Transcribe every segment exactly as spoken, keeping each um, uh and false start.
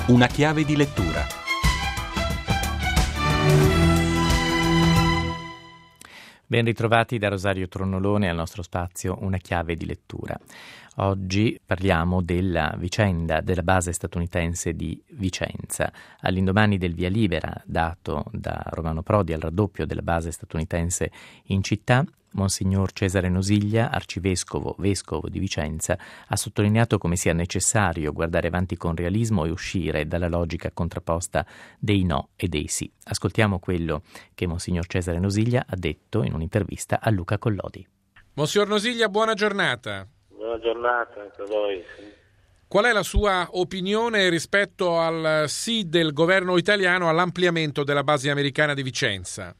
Una chiave di lettura. Ben ritrovati da Rosario Tronolone al nostro spazio Una chiave di lettura. Oggi parliamo della vicenda della base statunitense di Vicenza. All'indomani del via libera dato da Romano Prodi al raddoppio della base statunitense in città, Monsignor Cesare Nosiglia, arcivescovo, vescovo di Vicenza, ha sottolineato come sia necessario guardare avanti con realismo e uscire dalla logica contrapposta dei no e dei sì. Ascoltiamo quello che Monsignor Cesare Nosiglia ha detto in un'intervista a Luca Collodi. Monsignor Nosiglia, buona giornata. Buona giornata anche a voi. Qual è la sua opinione rispetto al sì del governo italiano all'ampliamento della base americana di Vicenza?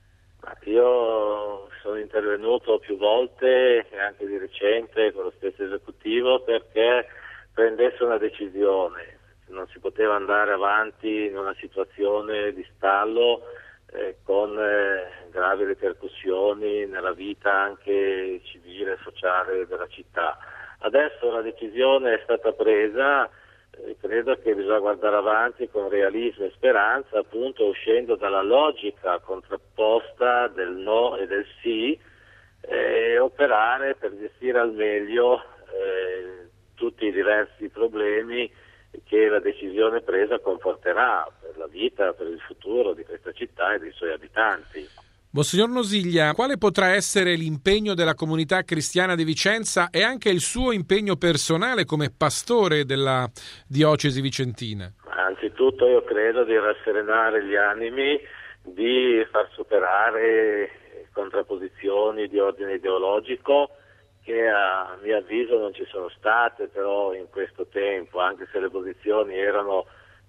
Io sono intervenuto più volte, anche di recente, con lo stesso esecutivo, perché prendesse una decisione. Non si poteva andare avanti in una situazione di stallo eh, con eh, gravi ripercussioni nella vita anche civile e sociale della città. Adesso la decisione è stata presa, eh, credo che bisogna guardare avanti con realismo e speranza, appunto uscendo dalla logica contrapposta del no e del sì, e operare per gestire al meglio eh, tutti i diversi problemi che la decisione presa comporterà per la vita, per il futuro di questa città e dei suoi abitanti. Monsignor Nosiglia, quale potrà essere l'impegno della comunità cristiana di Vicenza e anche il suo impegno personale come pastore della diocesi vicentina? Anzitutto io credo di rasserenare gli animi, di far superare contrapposizioni di ordine ideologico che a mio avviso non ci sono state però in questo tempo, anche se le posizioni erano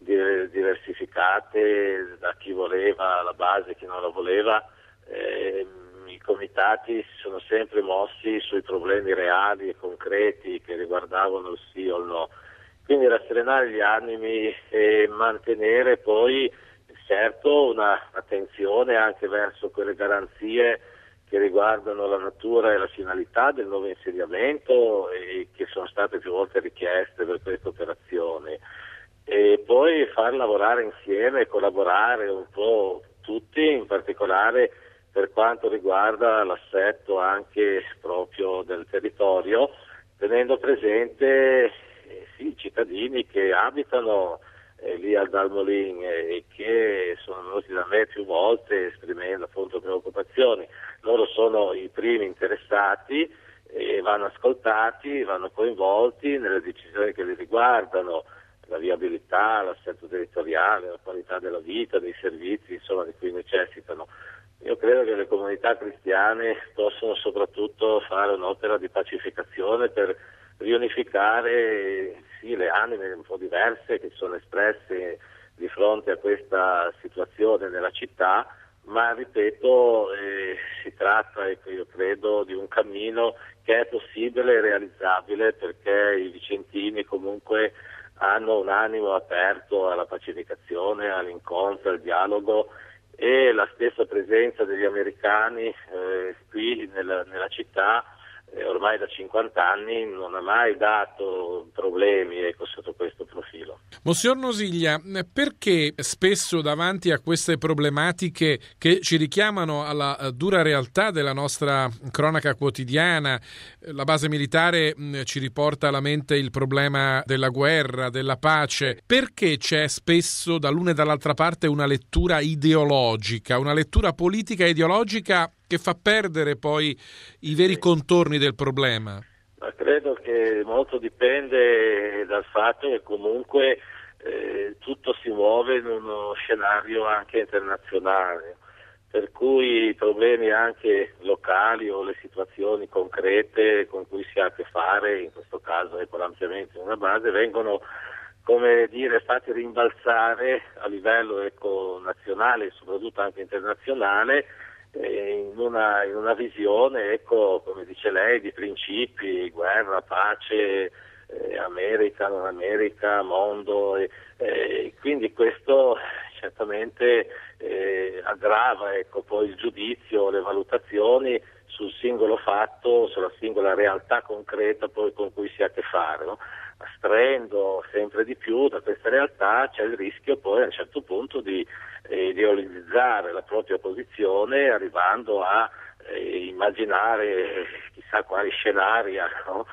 diversificate da chi voleva la base e chi non la voleva. Eh, i comitati si sono sempre mossi sui problemi reali e concreti che riguardavano il sì o il no, quindi rasserenare gli animi e mantenere poi certo una attenzione anche verso quelle garanzie che riguardano la natura e la finalità del nuovo insediamento e che sono state più volte richieste per questa operazione, e poi far lavorare insieme, collaborare un po' tutti, in particolare per quanto riguarda l'assetto anche proprio del territorio, tenendo presente eh, sì, i cittadini che abitano eh, lì al Dalmolin e eh, che sono venuti da me più volte esprimendo appunto preoccupazioni. Loro sono i primi interessati e vanno ascoltati, vanno coinvolti nelle decisioni che li riguardano, la viabilità, l'assetto territoriale, la qualità della vita, dei servizi, insomma, di cui necessitano. Io credo che le comunità cristiane possono soprattutto fare un'opera di pacificazione per riunificare sì, le anime un po' diverse che sono espresse di fronte a questa situazione nella città, ma ripeto, eh, si tratta, ecco, io credo, di un cammino che è possibile e realizzabile perché i vicentini comunque hanno un animo aperto alla pacificazione, all'incontro, al dialogo, e la stessa presenza degli americani eh, qui nella, nella città eh, ormai da cinquanta anni non ha mai dato problemi, ecco, sotto questo profilo. Monsignor Nosiglia, perché spesso davanti a queste problematiche che ci richiamano alla dura realtà della nostra cronaca quotidiana, la base militare ci riporta alla mente il problema della guerra, della pace, perché c'è spesso dall'una e dall'altra parte una lettura ideologica, una lettura politica e ideologica che fa perdere poi i veri contorni del problema? Ma credo che molto dipende dal fatto che comunque eh, tutto si muove in uno scenario anche internazionale, per cui i problemi anche locali o le situazioni concrete con cui si ha a che fare, in questo caso ecco, l'ampliamento di una base, vengono, come dire, fatti rimbalzare a livello ecco, nazionale e soprattutto anche internazionale, in una, in una visione, ecco, come dice lei, di principi, guerra, pace, eh, America, non America, mondo, e, eh, quindi questo certamente eh, aggrava ecco, poi il giudizio, le valutazioni sul singolo fatto, sulla singola realtà concreta poi con cui si ha a che fare, no? Astraendo sempre di più da questa realtà c'è il rischio poi a un certo punto di eh, ideologizzare la propria posizione, arrivando a eh, immaginare chissà quali scenari, no?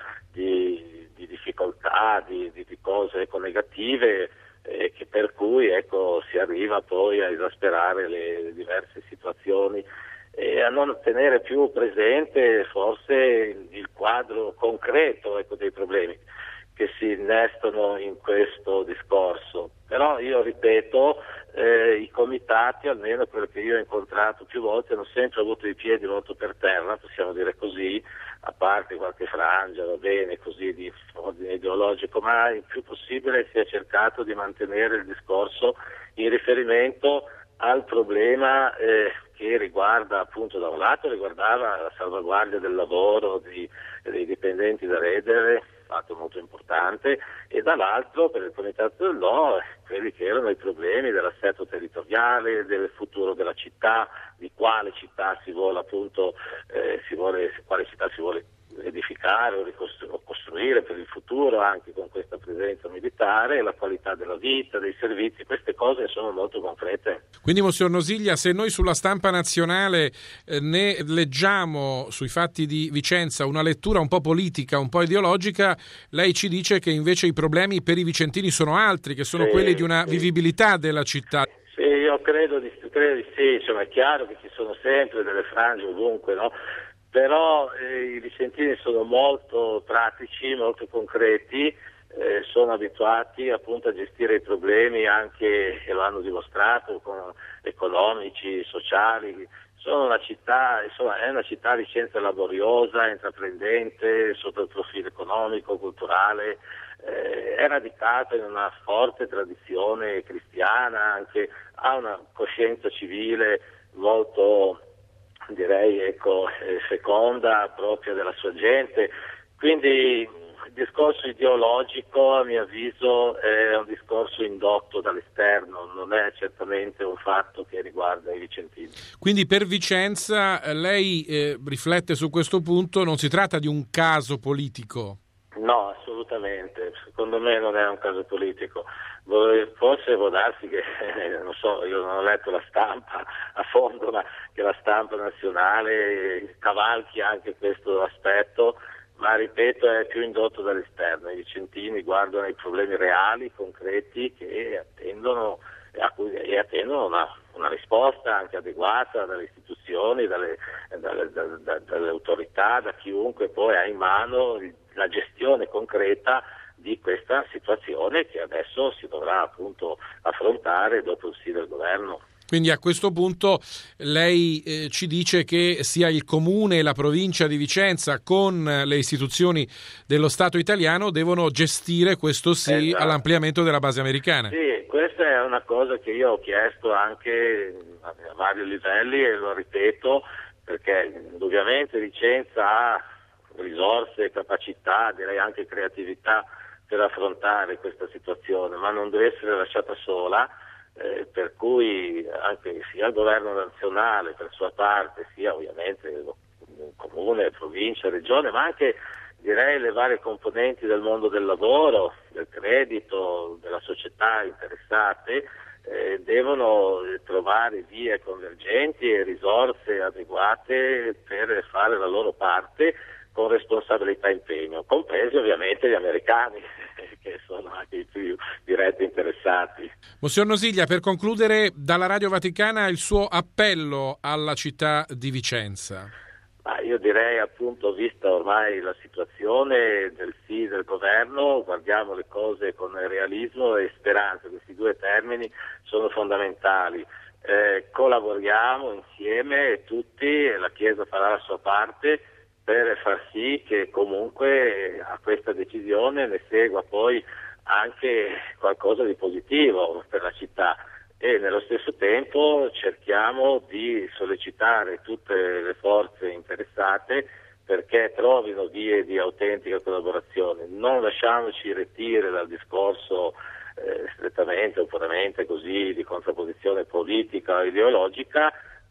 di, di difficoltà, di, di, di cose ecco, negative, eh, che per cui ecco, si arriva poi a esasperare le, le diverse situazioni e a non tenere più presente forse il quadro concreto ecco, dei problemi che si innestano in questo discorso. Però io ripeto, eh, i comitati, almeno quelli che io ho incontrato più volte, hanno sempre avuto i piedi molto per terra, possiamo dire così, a parte qualche frangia, va bene, così di ordine ideologico, ma il più possibile si è cercato di mantenere il discorso in riferimento al problema eh, che riguarda appunto da un lato riguardava la salvaguardia del lavoro di, dei dipendenti da redere, fatto molto importante, e dall'altro per il Comitato del No quelli che erano i problemi dell'assetto territoriale, del futuro della città, di quale città si vuole appunto eh, si vuole, quale città si vuole edificare o, ricostru- o costruire per il futuro anche con questa presenza militare, la qualità della vita, dei servizi, queste cose sono molto concrete. Quindi Monsignor Nosiglia, se noi sulla stampa nazionale eh, ne leggiamo sui fatti di Vicenza una lettura un po' politica, un po' ideologica, lei ci dice che invece i problemi per i vicentini sono altri, che sono sì, quelli di una sì. vivibilità della città. Sì, io credo di, credo di sì, insomma è chiaro che ci sono sempre delle frange ovunque, no? Però eh, i vicentini sono molto pratici, molto concreti, eh, sono abituati appunto a gestire i problemi anche, e lo hanno dimostrato, con, economici, sociali. Sono una città, insomma, è una città Vicenza laboriosa, intraprendente sotto il profilo economico, culturale, eh, è radicata in una forte tradizione cristiana, anche ha una coscienza civile molto, direi ecco, eh, feconda, propria della sua gente, quindi il discorso ideologico a mio avviso è un discorso indotto dall'esterno, non è certamente un fatto che riguarda i vicentini. Quindi per Vicenza eh, lei eh, riflette su questo punto, non si tratta di un caso politico? No, assolutamente, secondo me non è un caso politico. Forse può darsi che, non so, io non ho letto la stampa a fondo, ma che la stampa nazionale cavalchi anche questo aspetto, ma ripeto è più indotto dall'esterno. I vicentini guardano i problemi reali, concreti, che attendono, a cui, e attendono una, una risposta anche adeguata dalle istituzioni, dalle, dalle, dalle, dalle autorità, da chiunque poi ha in mano la gestione concreta di questa situazione che adesso si dovrà appunto affrontare dopo il sì del governo. Quindi a questo punto lei eh, ci dice che sia il Comune e la provincia di Vicenza con le istituzioni dello Stato italiano devono gestire questo sì esatto. all'ampliamento della base americana. Sì, questa è una cosa che io ho chiesto anche a vari livelli e lo ripeto perché indubbiamente Vicenza ha risorse, capacità, direi anche creatività per affrontare questa situazione, ma non deve essere lasciata sola, eh, per cui anche sia il governo nazionale per sua parte, sia ovviamente il comune, provincia, regione, ma anche direi le varie componenti del mondo del lavoro, del credito, della società interessate, eh, devono trovare vie convergenti e risorse adeguate per fare la loro parte con responsabilità e impegno, compresi ovviamente gli americani che sono anche i più diretti interessati. Monsignor Nosiglia, per concludere, dalla Radio Vaticana il suo appello alla città di Vicenza. Ma io direi appunto, vista ormai la situazione del sì del governo, guardiamo le cose con realismo e speranza, questi due termini sono fondamentali. Eh, collaboriamo insieme tutti, la Chiesa farà la sua parte per far sì che comunque a questa decisione ne segua poi anche qualcosa di positivo per la città e nello stesso tempo cerchiamo di sollecitare tutte le forze interessate perché trovino vie di autentica collaborazione. Non lasciamoci irretire dal discorso eh, strettamente o puramente così di contrapposizione politica o ideologica,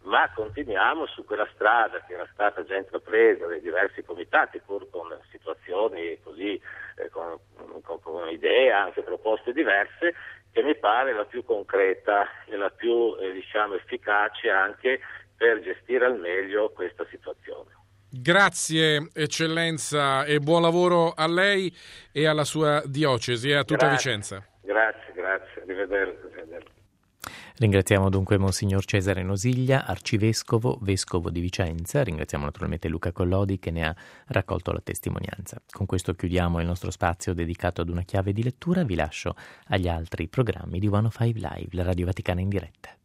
ma continuiamo su quella strada che era stata già intrapresa dai diversi comitati, pur con situazioni così, eh, con, con, con idee, anche proposte diverse, che mi pare la più concreta e la più eh, diciamo efficace anche per gestire al meglio questa situazione. Grazie Eccellenza e buon lavoro a lei e alla sua diocesi e a tutta Grazie. Vicenza. Grazie, grazie, arrivederci. arrivederci. Ringraziamo dunque Monsignor Cesare Nosiglia, arcivescovo, vescovo di Vicenza. Ringraziamo naturalmente Luca Collodi che ne ha raccolto la testimonianza. Con questo chiudiamo il nostro spazio dedicato ad una chiave di lettura. Vi lascio agli altri programmi di centocinque Live, la Radio Vaticana in diretta.